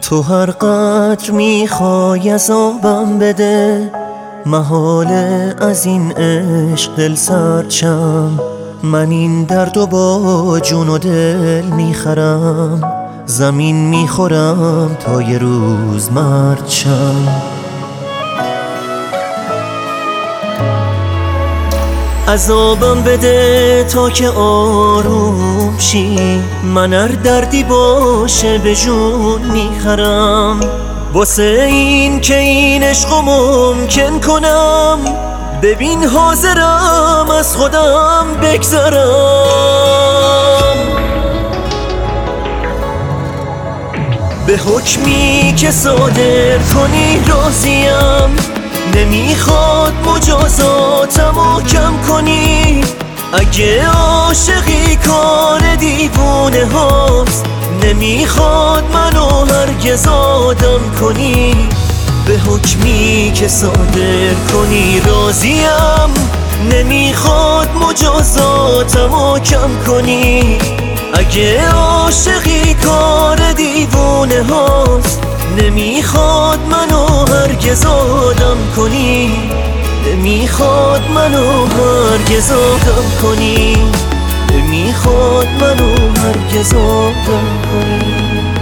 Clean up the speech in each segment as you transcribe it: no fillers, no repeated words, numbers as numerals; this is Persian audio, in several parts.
تو هر قدر میخوای عذابم بده، محاله از این عشق دل سرد شم. من این دردو با جون و دل میخرم، زمین میخورم تا یه روز مرد شم. عذابم بده تا که آروم شی، من هر دردی باشه به جون میخرم. واسه این که این عشقو ممکن کنم، ببین حاضرم از خودم بگذرم. به حکمی که صادر کنی راضیم، نمیخواد مجازاتمو کم کنی. اگه عاشقی کار دیوونه هاست، نمیخواد منو هرگز آدم کنی. به حکمی که صادر کنی راضیم، نمیخواد مجازاتمو کم کنی. اگه عاشقی کار دیوونه هاست، نمیخواد منو هرگز آدم کنی. نمیخواد منو هرگز آدم کنی. نمیخواد منو هرگز آدم کنی.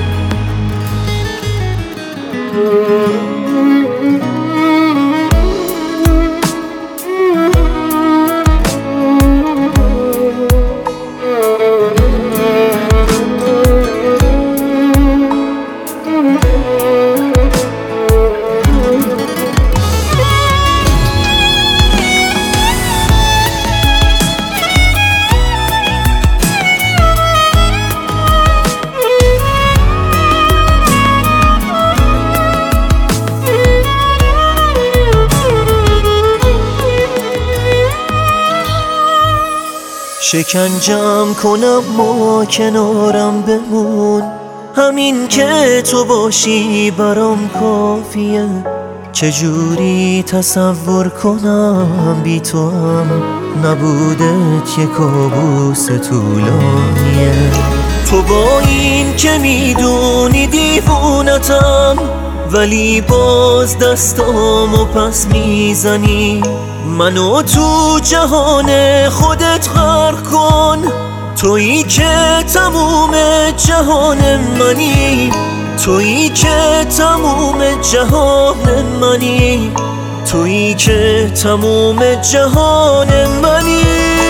شکنجم کنم ما کنارم بمون، همین که تو باشی برام کافیه. چجوری تصور کنم بی تو هم نبودت یه کابوس طولانیه. تو با این که میدونی دیوونتم، ولی باز دستامو پس میزنی. منو تو جهان خودت غرق کن، تویی که تموم جهان منی. تویی که تموم جهان منی. تویی که تموم جهان منی.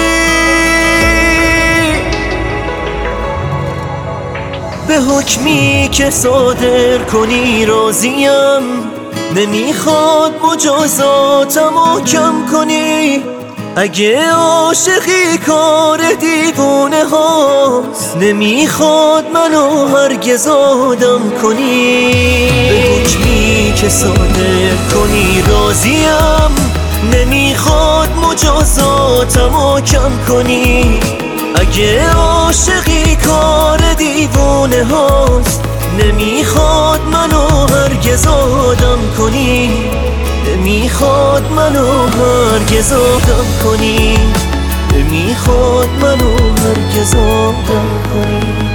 به حکمی که صادر کنی راضیم، نمیخواد مجازاتمو کم کنی. اگه عاشقی کار دیوونه هاست، نمیخواد منو هرگز آدم کنی. به حکمی که صادر کنی راضیم، نمیخواد مجازاتمو کم کنی. اگه عاشقی کار دیوونه هاست، نمیخواد منو هرگز آدم کنی. نمیخواد منو هرگز آدم کنی. نمیخواد منو هرگز آدم کنی.